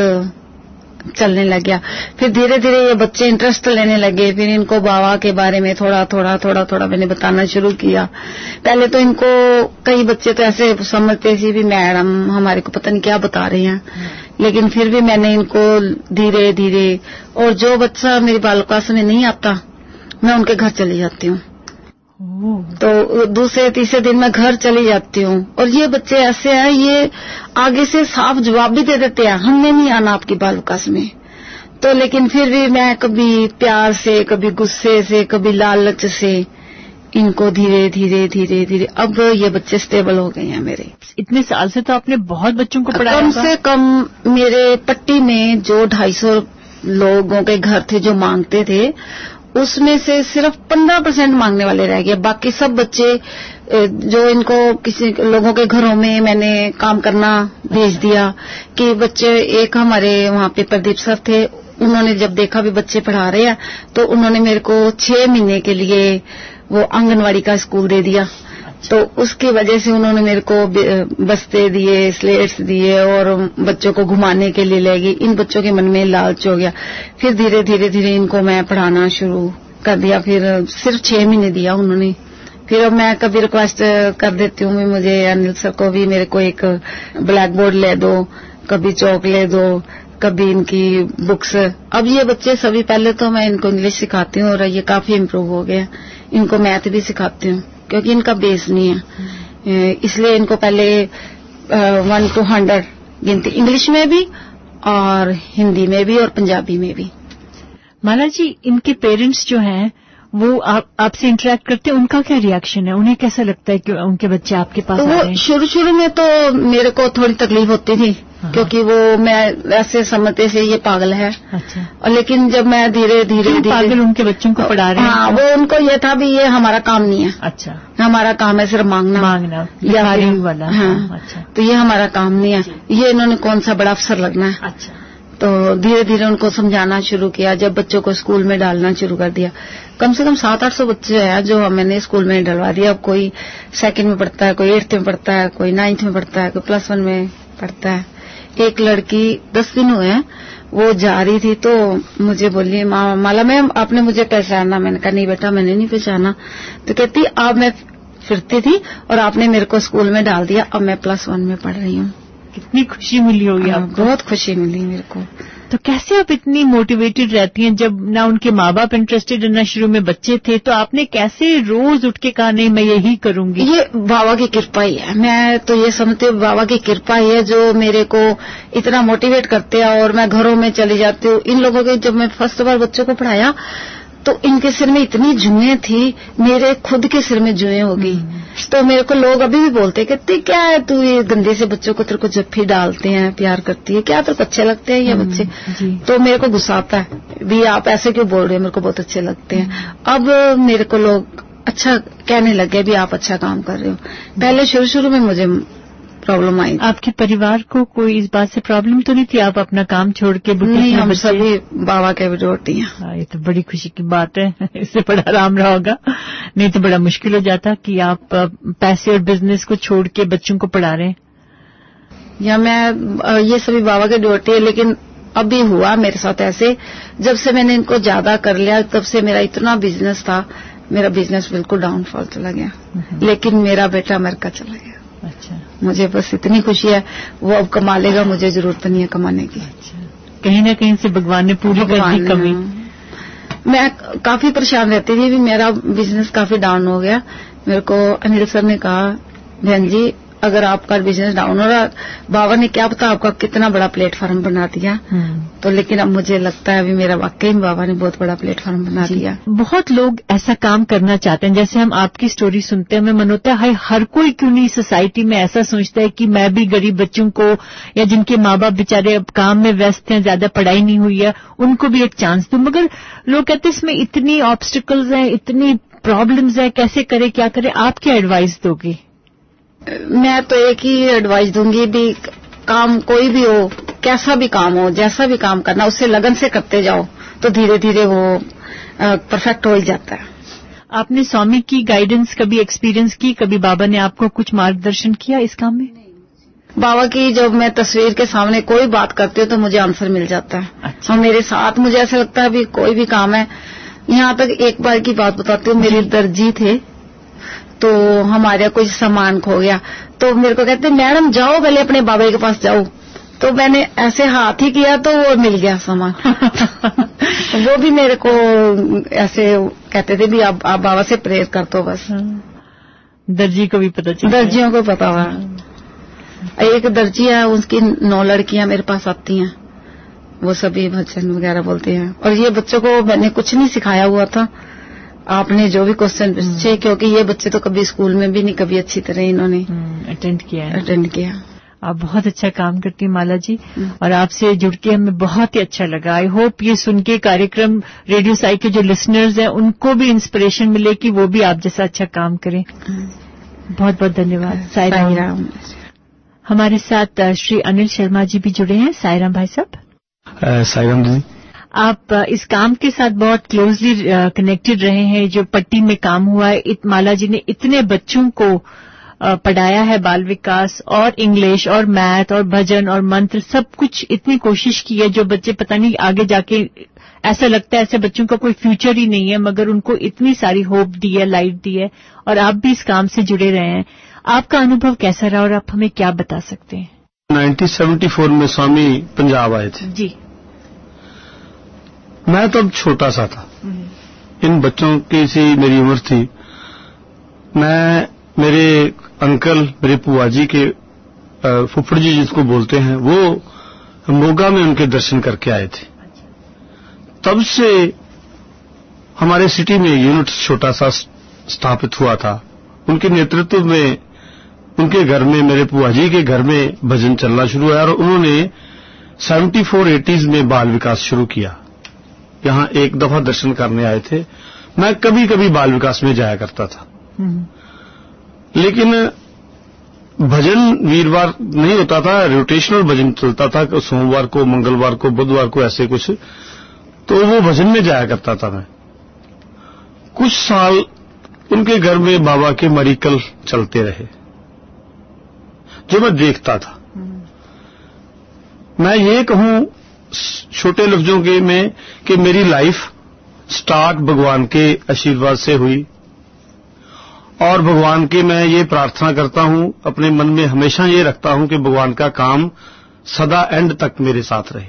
चलने लग गया। फिर धीरे धीरे ये बच्चे इंटरेस्ट लेने लगे। फिर इनको बाबा के बारे में थोड़ा थोड़ा मैंने बताना शुरू किया। पहले तो इनको कई बच्चे तो ऐसे समझते थे भी मैडम हमारे को पता नहीं क्या बता रहे हैं, लेकिन फिर भी मैंने इनको धीरे धीरे, और जो बच्चा मेरी बाल विकास में नहीं आता मैं उनके घर चली जाती हूँ। तो दूसरे तीसरे दिन मैं घर चली जाती हूँ। और ये बच्चे ऐसे हैं, ये आगे से साफ जवाब भी दे देते हैं, हमने नहीं आना आपकी बाल विकास में। तो लेकिन फिर भी मैं कभी प्यार से, कभी गुस्से से, कभी लालच से इनको धीरे धीरे धीरे धीरे अब ये बच्चे स्टेबल हो गए हैं मेरे। इतने साल से तो आपने बहुत बच्चों को पढ़ाया। कम से कम मेरे पट्टी में जो 250 लोगों के घर थे जो मांगते थे, उसमें से सिर्फ 15% मांगने वाले रह गए। बाकी सब बच्चे जो इनको किसी लोगों के घरों में मैंने काम करना भेज दिया कि बच्चे, एक हमारे वहाँ पे प्रदीप सर थे, उन्होंने जब देखा भी बच्चे पढ़ा रहे हैं तो उन्होंने मेरे को 6 महीने के लिए वो आंगनवाड़ी का स्कूल दे दिया। तो उसकी वजह से उन्होंने मेरे को बस्ते दिए, स्लेट्स दिए और बच्चों को घुमाने के लिए ले गई। इन बच्चों के मन में लालच हो गया। फिर धीरे धीरे धीरे इनको मैं पढ़ाना शुरू कर दिया। फिर सिर्फ 6 महीने दिया उन्होंने। फिर अब मैं कभी रिक्वेस्ट कर देती हूँ, मुझे अनिल सर को भी मेरे को एक ब्लैक बोर्ड ले दो, कभी चौक ले दो, कभी इनकी बुक्स। अब ये बच्चे सभी, पहले तो मैं इनको इंग्लिश सिखाती हूँ और ये काफी इम्प्रूव हो गया। इनको मैथ भी सिखाती हूँ क्योंकि इनका बेस नहीं है, इसलिए इनको पहले 1 to 100 गिनती इंग्लिश में भी और हिंदी में भी और पंजाबी में भी। माला जी, इनके पेरेंट्स जो हैं वो आपसे इंटरेक्ट करते हैं, उनका क्या रिएक्शन है? उन्हें कैसा लगता है कि उनके बच्चे आपके पास तो आ रहे हैं? शुरू में तो मेरे को थोड़ी तकलीफ होती थी क्योंकि वो मैं ऐसे समझते से ये पागल है। अच्छा। और लेकिन जब मैं धीरे धीरे पागल उनके बच्चों को पढ़ा रहे हैं? हाँ, वो उनको ये था भी ये हमारा काम नहीं है। अच्छा। हमारा काम है सिर्फ मांगना लिखारी वाला। हाँ। अच्छा। तो ये हमारा काम नहीं है, ये इन्होंने कौन सा बड़ा अफसर लगना है। अच्छा। तो धीरे धीरे उनको समझाना शुरू किया। जब बच्चों को स्कूल में डालना शुरू कर दिया, कम से कम 700-800 बच्चे हैं जो मैंने स्कूल में डलवा दिया। अब कोई 2nd में पढ़ता है, कोई 8th में पढ़ता है, कोई 9th में पढ़ता है, कोई +1 में पढ़ता है। एक लड़की 10 दिन हुए हैं, वो जा रही थी तो मुझे बोली, माला मैम आपने मुझे पहचाना? मैंने कहा नहीं बेटा, मैंने नहीं पहचाना। तो कहती अब मैं फिरती थी और आपने मेरे को स्कूल में डाल दिया, अब मैं +1 में पढ़ रही हूँ। कितनी खुशी मिली होगी आपको? बहुत खुशी मिली मेरे को। तो कैसे आप इतनी मोटिवेटेड रहती हैं? जब ना उनके माँ बाप इंटरेस्टेड ना शुरू में बच्चे थे, तो आपने कैसे रोज उठ के कहा नहीं मैं यही करूंगी? ये बाबा की कृपा ही है। मैं तो ये समझती हूँ बाबा की कृपा ही है जो मेरे को इतना मोटिवेट करते हैं। और मैं घरों में चली जाती हूँ। इन लोगों के जब मैं फर्स्ट बार बच्चों को पढ़ाया तो इनके सिर में इतनी जुएं थी, मेरे खुद के सिर में जुएं हो गई। तो मेरे को लोग अभी भी बोलते कहते क्या है तू, ये गंदे से बच्चों को तेरे को जफ्फी डालते हैं, प्यार करती है क्या, तेरे को अच्छे लगते हैं ये बच्चे? तो मेरे को गुस्सा आता है भी आप ऐसे क्यों बोल रहे हो, मेरे को बहुत अच्छे लगते हैं। अब मेरे को लोग अच्छा कहने लगे भी आप अच्छा काम कर रहे हो। पहले शुरू में मुझे प्रॉब्लम आई। आपके परिवार को कोई इस बात से प्रॉब्लम तो नहीं थी? आप अपना काम छोड़ के नहीं, हम सभी बाबा के विरोधी हैं। ये तो बड़ी खुशी की बात है। इससे बड़ा आराम रहा होगा, नहीं तो बड़ा मुश्किल हो जाता कि आप पैसे और बिजनेस को छोड़ के बच्चों को पढ़ा रहे हैं। या मैं ये सभी बाबा के ड्यूटी है, लेकिन अभी हुआ मेरे साथ ऐसे, जब से मैंने इनको ज्यादा कर लिया तब से मेरा इतना बिजनेस था, मेरा बिजनेस बिल्कुल डाउनफॉल चला गया। लेकिन मेरा बेटा अमेरिका चला गया। अच्छा। मुझे बस इतनी खुशी है, वो अब कमा लेगा, मुझे जरूरत नहीं है कमाने की। अच्छा। कहीं ना कहीं से भगवान ने पूरी कर दी कमी। मैं काफी परेशान रहती थी भी मेरा बिजनेस काफी डाउन हो गया। मेरे को अनिल सर ने कहा बहन जी अगर आपका बिजनेस डाउन हो रहा, बाबा ने क्या पता आपका कितना बड़ा प्लेटफॉर्म बना दिया। तो लेकिन अब मुझे लगता है अभी मेरा वाकई में बाबा ने बहुत बड़ा प्लेटफॉर्म बना दिया। बहुत लोग ऐसा काम करना चाहते हैं, जैसे हम आपकी स्टोरी सुनते हैं, हमें मन होता है हर कोई क्यों नहीं सोसाइटी में ऐसा सोचता है कि मैं भी गरीब बच्चों को या जिनके माँ बाप बेचारे अब काम में व्यस्त हैं, ज्यादा पढ़ाई नहीं हुई है, उनको भी एक चांस दूं। मगर लोग कहते हैं इसमें इतनी ऑब्स्टिकल्स हैं, इतनी प्रॉब्लम्स हैं, कैसे करे क्या करे? आप क्या एडवाइस दोगे? मैं तो एक ही एडवाइस दूंगी भी काम कोई भी हो, कैसा भी काम हो, जैसा भी काम करना उससे लगन से करते जाओ तो धीरे धीरे वो परफेक्ट हो ही जाता है। आपने स्वामी की गाइडेंस कभी एक्सपीरियंस की? कभी बाबा ने आपको कुछ मार्गदर्शन किया इस काम में? बाबा की जब मैं तस्वीर के सामने कोई बात करती हूँ तो मुझे आंसर मिल जाता है। अच्छा। और मेरे साथ मुझे ऐसा लगता है भी कोई भी काम है। यहाँ तक एक बार की बात बताती हूँ, मेरे दर्जी थे तो हमारे कुछ सामान खो गया तो मेरे को कहते मैडम जाओ पहले अपने बाबा के पास जाओ। तो मैंने ऐसे हाथ ही किया तो वो मिल गया सामान। वो भी मेरे को ऐसे कहते थे भी आप बाबा से प्रेयर कर दो बस। दर्जी को भी पता चला? दर्जियों को पता हुआ। एक दर्जी है, उसकी 9 लड़कियां मेरे पास आती हैं, वो सभी भजन वगैरह बोलते हैं। और ये बच्चों को मैंने कुछ नहीं सिखाया हुआ था, आपने जो भी क्वेश्चन पूछे, क्योंकि ये बच्चे तो कभी स्कूल में भी नहीं कभी अच्छी तरह इन्होंने अटेंड किया। आप बहुत अच्छा काम करती हैं माला जी, और आपसे जुड़ के हमें बहुत ही अच्छा लगा। आई होप ये सुन के कार्यक्रम रेडियो साई के जो लिसनर्स हैं उनको भी इंस्पिरेशन मिले कि वो भी आप जैसा अच्छा काम करें। बहुत बहुत धन्यवाद। साई राम। हमारे साथ श्री अनिल शर्मा जी भी जुड़े हैं। साई राम भाई साहब। साई राम जी। आप इस काम के साथ बहुत क्लोजली कनेक्टेड रहे हैं, जो पट्टी में काम हुआ है। माला जी ने इतने बच्चों को पढ़ाया है, बाल विकास और इंग्लिश और मैथ और भजन और मंत्र, सब कुछ इतनी कोशिश की है, जो बच्चे पता नहीं आगे जाके ऐसा लगता है ऐसे बच्चों का कोई फ्यूचर ही नहीं है, मगर उनको इतनी सारी होप दी है, लाइट दी है, और आप भी इस काम से जुड़े रहे हैं। आपका अनुभव कैसा रहा और आप हमें क्या बता सकते हैं? 1974 में स्वामी पंजाब आए थे जी। मैं तब छोटा सा था, इन बच्चों की सी मेरी उम्र थी। मैं, मेरे अंकल, मेरे पुआ जी के फुफड़ जी जिसको बोलते हैं, वो मोगा में उनके दर्शन करके आए थे। तब से हमारे सिटी में यूनिट छोटा सा स्थापित हुआ था। उनके नेतृत्व में उनके घर में, मेरे पुआ जी के घर में भजन चलना शुरू हुआ, और उन्होंने 74-80s में बाल विकास शुरू किया। यहां एक दफा दर्शन करने आए थे। मैं कभी कभी बाल विकास में जाया करता था, लेकिन भजन वीरवार नहीं होता था, रोटेशनल भजन चलता था, सोमवार को, मंगलवार को, बुधवार को, ऐसे कुछ। तो वो भजन में जाया करता था मैं। कुछ साल उनके घर में बाबा के मरिकल चलते रहे, जो मैं देखता था। मैं ये कहूं छोटे लफ्जों के में कि मेरी लाइफ स्टार्ट भगवान के आशीर्वाद से हुई, और भगवान के मैं ये प्रार्थना करता हूं, अपने मन में हमेशा ये रखता हूं कि भगवान का काम सदा एंड तक मेरे साथ रहे।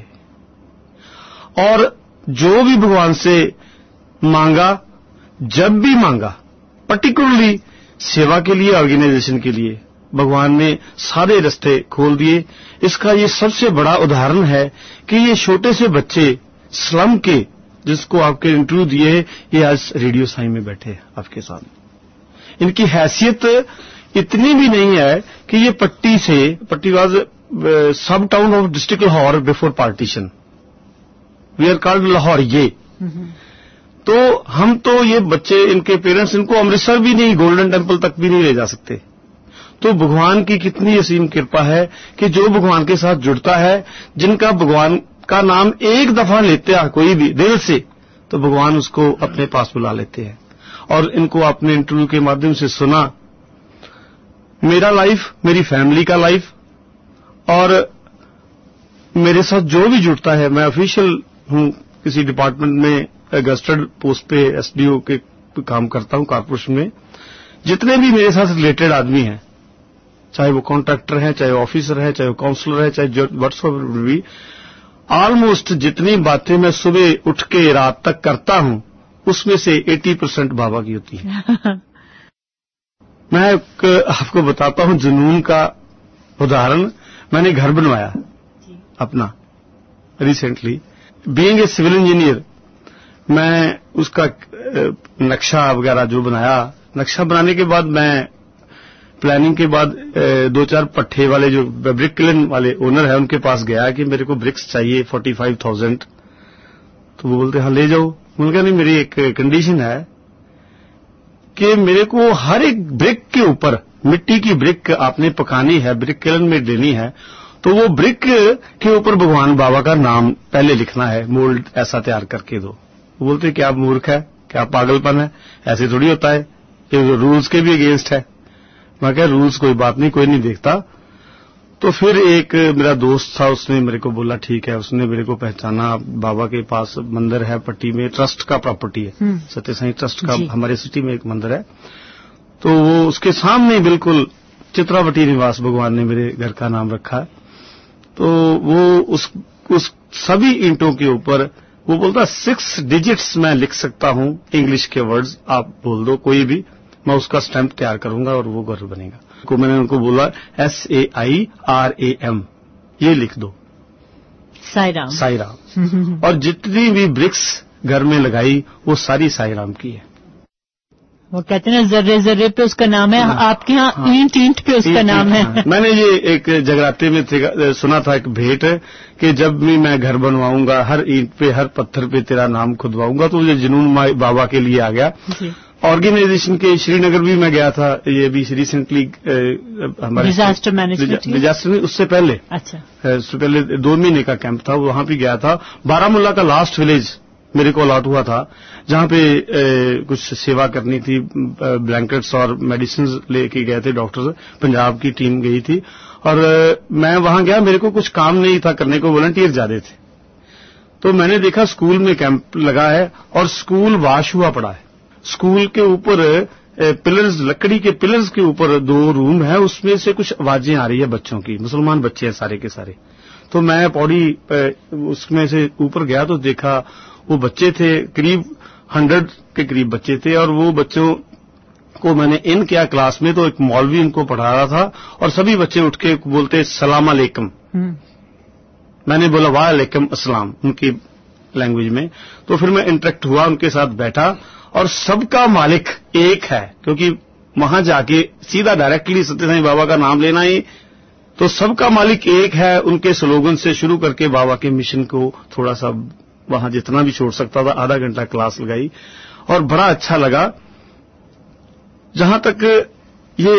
और जो भी भगवान से मांगा, जब भी मांगा, पर्टिकुलरली सेवा के लिए, ऑर्गेनाइजेशन के लिए, भगवान ने सारे रास्ते खोल दिए। इसका ये सबसे बड़ा उदाहरण है कि ये छोटे से बच्चे स्लम के, जिसको आपके इंटरव्यू दिए, ये आज रेडियो साई में बैठे हैं आपके सामने। इनकी हैसियत इतनी भी नहीं है कि ये पट्टी was sub town of district Lahore before partition, we are called Lahore. ये तो हम तो ये बच्चे, इनके पेरेंट्स इनको अमृतसर भी नहीं, गोल्डन टेम्पल तक भी नहीं ले जा सकते। तो भगवान की कितनी असीम कृपा है कि जो भगवान के साथ जुड़ता है, जिनका भगवान का नाम एक दफा लेते हैं कोई भी दिल से, तो भगवान उसको अपने पास बुला लेते हैं। और इनको आपने इंटरव्यू के माध्यम से सुना, मेरा लाइफ, मेरी फैमिली का लाइफ, और मेरे साथ जो भी जुड़ता है, मैं ऑफिशियल हूं किसी डिपार्टमेंट में, गस्टेड पोस्ट पे एसडीओ के काम करता हूं कॉर्पोरेशन में। जितने भी मेरे साथ रिलेटेड आदमी हैं, चाहे वो कॉन्ट्रैक्टर है, चाहे ऑफिसर है, चाहे वो काउंसलर है, चाहे व्हाट्सएवर भी, ऑलमोस्ट जितनी बातें मैं सुबह उठ के रात तक करता हूं, उसमें से 80% बाबा की होती है। मैं आपको बताता हूं जुनून का उदाहरण। मैंने घर बनवाया अपना recently, being a civil engineer. मैं उसका नक्शा वगैरह जो बनाया, नक्शा बनाने के बाद मैं प्लानिंग के बाद 2-4 पट्टे वाले जो ब्रिक किलन वाले ओनर है उनके पास गया कि मेरे को ब्रिक्स चाहिए 45,000। तो वो बोलते हाँ ले जाओ। मैंने कहा नहीं, मेरी एक कंडीशन है कि मेरे को हर एक ब्रिक के ऊपर, मिट्टी की ब्रिक आपने पकानी है, ब्रिक किलन में देनी है, तो वो ब्रिक के ऊपर भगवान बाबा का नाम पहले लिखना है, मोल्ड ऐसा तैयार करके दो। वो बोलते क्या आप मूर्ख है, क्या पागलपन है, ऐसे थोड़ी होता है, ये रूल्स के भी अगेंस्ट है। मैं कहा रूल्स कोई बात नहीं, कोई नहीं देखता। तो फिर एक मेरा दोस्त था, उसने मेरे को बोला ठीक है, उसने मेरे को पहचाना, बाबा के पास मंदिर है पट्टी में, ट्रस्ट का प्रॉपर्टी है, सत्य साईं ट्रस्ट का हमारे सिटी में एक मंदिर है। तो वो उसके सामने बिल्कुल चित्रावटी निवास भगवान ने मेरे घर का नाम रखा है। तो वो उस सभी ईंटों के ऊपर वो बोलता 6 डिजिट्स मैं लिख सकता हूं, इंग्लिश के वर्ड्स आप बोल दो कोई भी, मैं उसका स्टैंप तैयार करूंगा और वो घर बनेगा। को मैंने उनको बोला SAIRAM ये लिख दो, साईराम। साईराम। और जितनी भी ब्रिक्स घर में लगाई वो सारी साईराम की है। वो कहते हैं ना जर्रे जर्रे पे उसका नाम है, आपके यहाँ ईंट ईंट पे उसका नाम है। मैंने ये एक जगराते में सुना था एक भेंट कि जब भी मैं घर बनवाऊंगा हर ईंट पे हर पत्थर पे तेरा नाम खुदवाऊंगा, तो ये जुनून बाबा के लिए आ गया। ऑर्गेनाइजेशन के श्रीनगर भी मैं गया था, ये भी रिसेंटली हमारे डिजास्टर मैनेजमेंट, डिजास्टर उससे पहले, अच्छा उससे पहले 2 महीने का कैंप था, वहां भी गया था। बारामूला का लास्ट विलेज मेरे को अलॉट हुआ था, जहां पे कुछ सेवा करनी थी, ब्लैंकेट्स और मेडिसिन लेके गए थे डॉक्टर्स, पंजाब की टीम गई थी और मैं वहां गया, मेरे को कुछ काम नहीं था करने को, वॉलंटियर ज्यादा थे। तो मैंने देखा स्कूल में कैंप लगा है और स्कूल वाश हुआ पड़ा है। स्कूल के ऊपर पिलर्स, लकड़ी के पिलर्स के ऊपर 2 रूम है, उसमें से कुछ आवाजें आ रही है बच्चों की, मुसलमान बच्चे हैं सारे के सारे। तो मैं पौड़ी उसमें से ऊपर गया तो देखा वो बच्चे थे, करीब 100 के करीब बच्चे थे, और वो बच्चों को मैंने इन किया क्लास में, तो एक मौलवी इनको पढ़ा रहा था और सभी बच्चे उठ के बोलते सलाम अलैकुम। मैंने बोला वालेकुम अस्सलाम उनकी लैंग्वेज में। तो फिर मैं इंटरेक्ट हुआ, उनके साथ बैठा और सबका मालिक एक है, क्योंकि वहां जाके सीधा डायरेक्टली सत्य साईं बाबा का नाम लेना ही, तो सबका मालिक एक है। उनके स्लोगन से शुरू करके बाबा के मिशन को थोड़ा सा वहां जितना भी छोड़ सकता था, आधा घंटा क्लास लगाई और बड़ा अच्छा लगा। जहां तक ये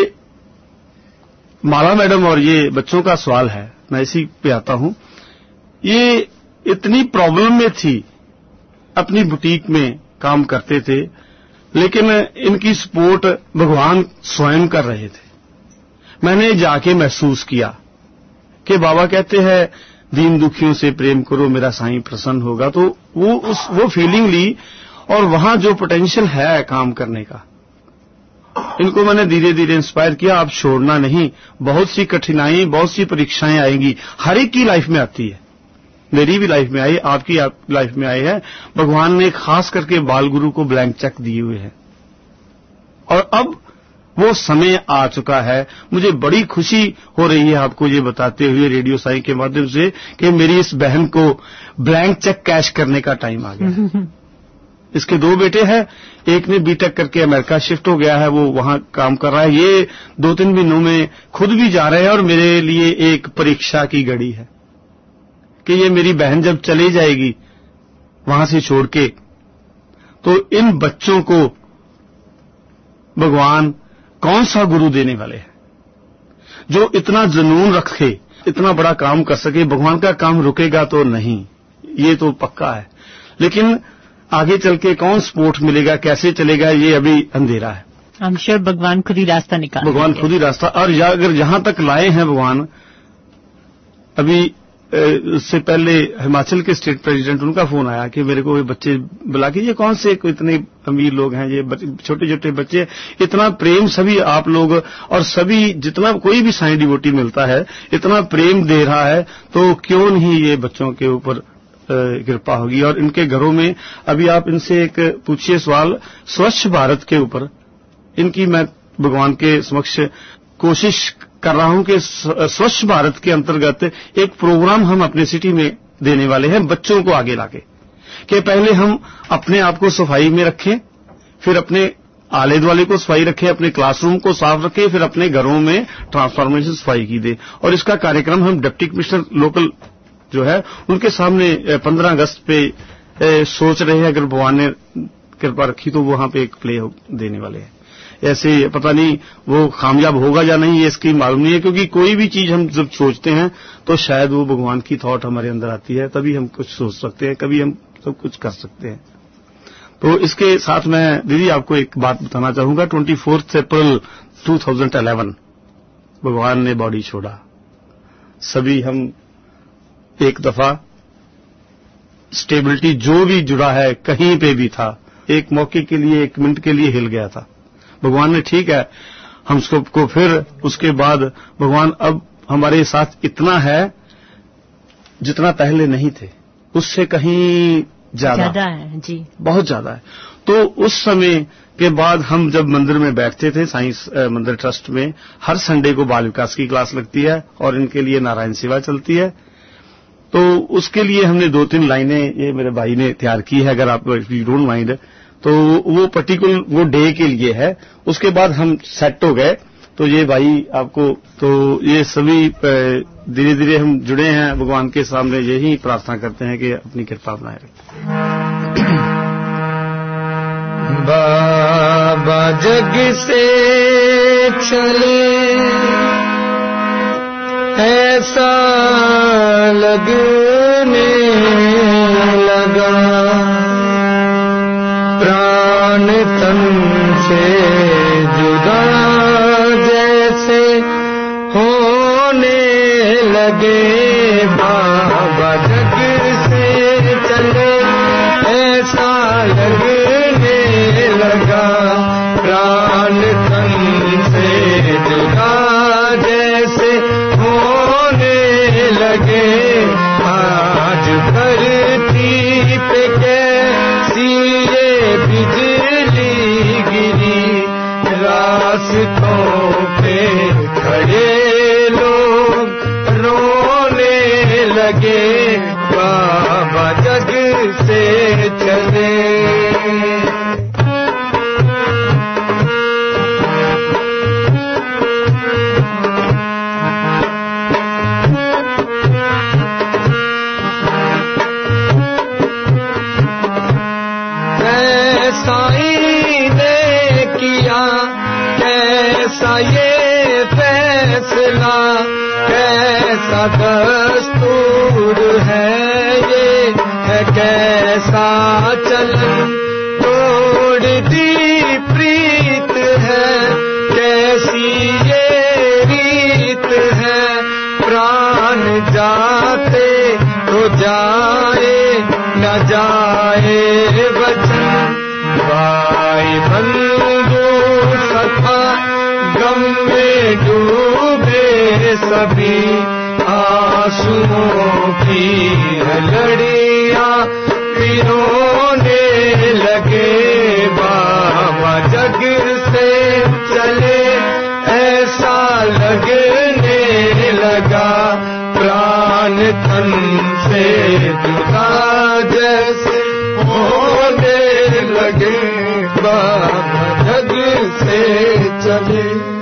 माला मैडम और ये बच्चों का सवाल है, मैं इसी पे आता हूं। ये इतनी प्रॉब्लम में थी, अपनी बुटीक में काम करते थे, लेकिन इनकी सपोर्ट भगवान स्वयं कर रहे थे। मैंने जाके महसूस किया कि बाबा कहते हैं दीन दुखियों से प्रेम करो मेरा साईं प्रसन्न होगा, तो वो फीलिंग ली और वहां जो पोटेंशियल है काम करने का, इनको मैंने धीरे धीरे इंस्पायर किया। आप छोड़ना नहीं, बहुत सी कठिनाई, बहुत सी परीक्षाएं आएंगी, हर एक की लाइफ में आती है, मेरी भी लाइफ में आई, आपकी लाइफ में आई है। भगवान ने खास करके बाल गुरु को ब्लैंक चेक दिए हुए हैं और अब वो समय आ चुका है। मुझे बड़ी खुशी हो रही है आपको ये बताते हुए रेडियो साईं के माध्यम से कि मेरी इस बहन को ब्लैंक चेक कैश करने का टाइम आ गया। इसके 2 बेटे हैं, एक ने बीटेक करके अमेरिका शिफ्ट हो गया है, वो वहां काम कर रहा है। ये 2-3 महीनों में खुद भी जा रहे हैं और मेरे लिए एक परीक्षा की घड़ी है कि ये मेरी बहन जब चली जाएगी वहां से छोड़ के, तो इन बच्चों को भगवान कौन सा गुरु देने वाले हैं जो इतना जुनून रखे, इतना बड़ा काम कर सके। भगवान का काम रुकेगा तो नहीं, ये तो पक्का है, लेकिन आगे चल के कौन सपोर्ट मिलेगा, कैसे चलेगा, ये अभी अंधेरा है। आई एम श्योर भगवान खुद ही रास्ता निकाल, भगवान खुद ही रास्ता। और अगर जहां तक लाए हैं भगवान, अभी उससे पहले हिमाचल के स्टेट प्रेसिडेंट, उनका फोन आया कि मेरे को ये बच्चे बुला के, ये कौन से इतने अमीर लोग हैं, ये छोटे छोटे बच्चे, इतना प्रेम सभी आप लोग और सभी जितना कोई भी साईं डिवोटी मिलता है इतना प्रेम दे रहा है, तो क्यों नहीं ये बच्चों के ऊपर कृपा होगी। और इनके घरों में अभी आप इनसे एक पूछिए सवाल स्वच्छ भारत के ऊपर, इनकी मैं भगवान के समक्ष कोशिश कर रहा हूं कि स्वच्छ भारत के अंतर्गत एक प्रोग्राम हम अपने सिटी में देने वाले हैं, बच्चों को आगे लाके, कि पहले हम अपने आप को सफाई में रखें, फिर अपने आले दुआले को सफाई रखें, अपने क्लासरूम को साफ रखें, फिर अपने घरों में ट्रांसफॉर्मेशन सफाई की दे। और इसका कार्यक्रम हम डिप्टी कमिश्नर लोकल जो है उनके सामने 15 अगस्त पे सोच रहे हैं, अगर भगवान ने कृपा रखी तो वहां पे एक प्ले देने वाले हैं। ऐसे पता नहीं वो कामयाब होगा या नहीं, ये इसकी मालूम नहीं है, क्योंकि कोई भी चीज हम जब सोचते हैं तो शायद वो भगवान की थॉट हमारे अंदर आती है, तभी हम कुछ सोच सकते हैं, कभी हम सब कुछ कर सकते हैं। तो इसके साथ मैं दीदी आपको एक बात बताना चाहूंगा। 24 अप्रैल 2011 भगवान ने बॉडी छोड़ा, सभी हम एक दफा स्टेबिलिटी जो भी जुड़ा है कहीं पे भी था, एक मौके के लिए 1 मिनट के लिए हिल गया था। भगवान ने ठीक है हम सबको, फिर उसके बाद भगवान अब हमारे साथ इतना है जितना पहले नहीं थे उससे कहीं ज्यादा है जी, बहुत ज्यादा है। तो उस समय के बाद हम जब मंदिर में बैठते थे, साइंस मंदिर ट्रस्ट में हर संडे को बाल विकास की क्लास लगती है और इनके लिए नारायण सेवा चलती है। तो उसके लिए हमने 2-3 लाइनें ये मेरे भाई ने तैयार की है, अगर आप डोंट माइंड, तो वो पर्टिकुलर वो डे के लिए है। उसके बाद हम सेट हो गए, तो ये भाई आपको, तो ये सभी धीरे धीरे हम जुड़े हैं भगवान के सामने, यही प्रार्थना करते हैं कि अपनी कृपा बनाए रखें। बाबा जग से चले ऐसा लगने लगा, प्राण तन से जुदा जैसे होने लगे। बाबा जग से चले ऐसा लगने लगा, प्राण तन से जुदा जैसे होने लगे। आज धरती पे कैसी ये बिजली गिरी, रास्तों पे खड़े लोग रोने लगे। बाबा जग से चले। साईं ने किया कैसा ये फैसला, कैसा दस्तूर है ये, है कैसा चलन, तोड़ दी प्रीत है, कैसी ये रीत है। प्राण जाते तो जाए न जाए वचन, भाई बंधु सखा गम में डूबे सभी, आंसुओं की लड़ियां पिरोने लगे। बाबा जग से चले ऐसा लगने लगा, प्राण तन से जुदा जैसे होने लगे। बाबा जग से चले।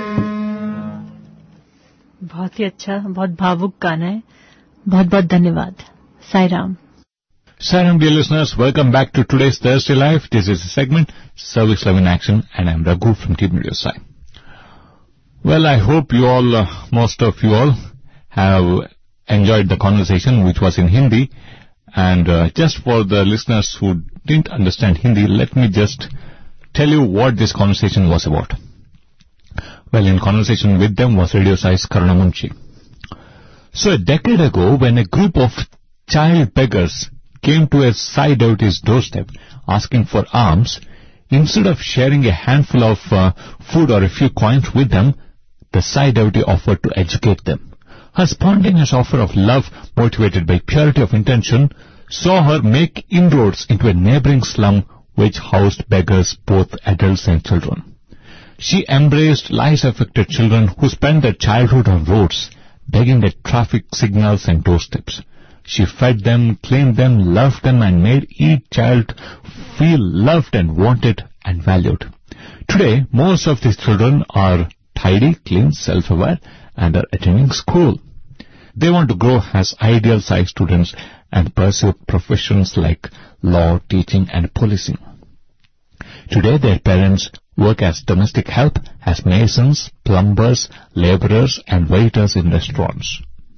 बहुत ही अच्छा, बहुत भावुक गाना है। बहुत बहुत धन्यवाद। Sai Ram. Saram, dear listeners, welcome back to today's Thursday Live. This is the segment Service Love in Action, and I'm Raghu from Team Radio Sai. Well, I hope you all, most of you all, have enjoyed the conversation, which was in Hindi. And just for the listeners who didn't understand Hindi, let me just tell you what this conversation was about. Well, in conversation with them was Radio Sai's Karuna Munshi. So a decade ago, when a group of child beggars came to a Sai devotee's doorstep asking for alms, instead of sharing a handful of food or a few coins with them, the Sai devotee offered to educate them. Her spontaneous offer of love, motivated by purity of intention, saw her make inroads into a neighboring slum which housed beggars, both adults and children. She embraced lice-affected children who spent their childhood on roads, begging at traffic signals and doorsteps. She fed them, cleaned them, loved them, and made each child feel loved and wanted and valued. Today, most of these children are tidy, clean, self-aware, and are attending school. They want to grow as ideal Sai students and pursue professions like law, teaching, and policing. Today, their parents work as domestic help, as masons, plumbers, laborers, and waiters in restaurants.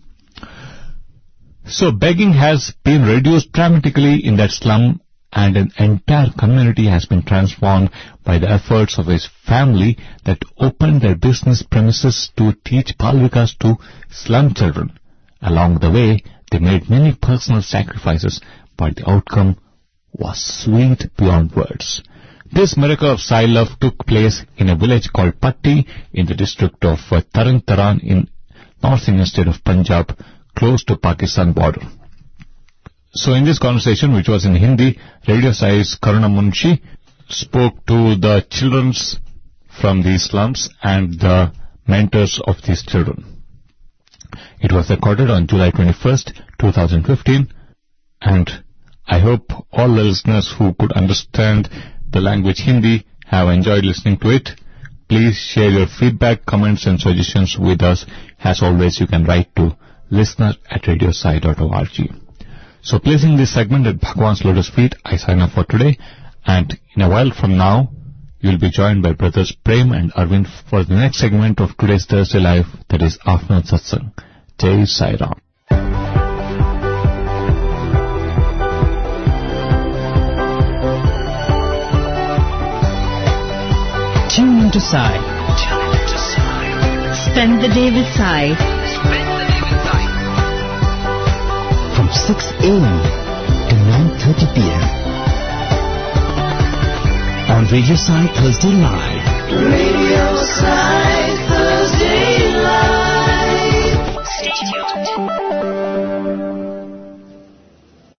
So begging has been reduced dramatically in that slum, and an entire community has been transformed by the efforts of his family that opened their business premises to teach Bal Vikas to slum children. Along the way, they made many personal sacrifices, but the outcome was sweet beyond words. This miracle of Sai love took place in a village called Patti in the district of Tarn Taran in North Indian state of Punjab, close to Pakistan border. So in this conversation, which was in Hindi, Radio Sai's Karuna Munshi spoke to the children from these slums and the mentors of these children. It was recorded on July 21st, 2015, and I hope all the listeners who could understand the language Hindi have enjoyed listening to it. Please share your feedback, comments and suggestions with us. As always, you can write to listener@radiosai.org. So placing this segment at Bhagwan's Lotus Feet, I sign off for today, and in a while from now, you'll be joined by brothers Prem and Arvind for the next segment of today's Thursday Live, that is Afternoon Satsang. Jai Sai Ram. Tune into Sai. Spend the day with Sai. From 6 a.m. to 9:30 p.m. on Radio Sai Thursday Live. Radio Sai.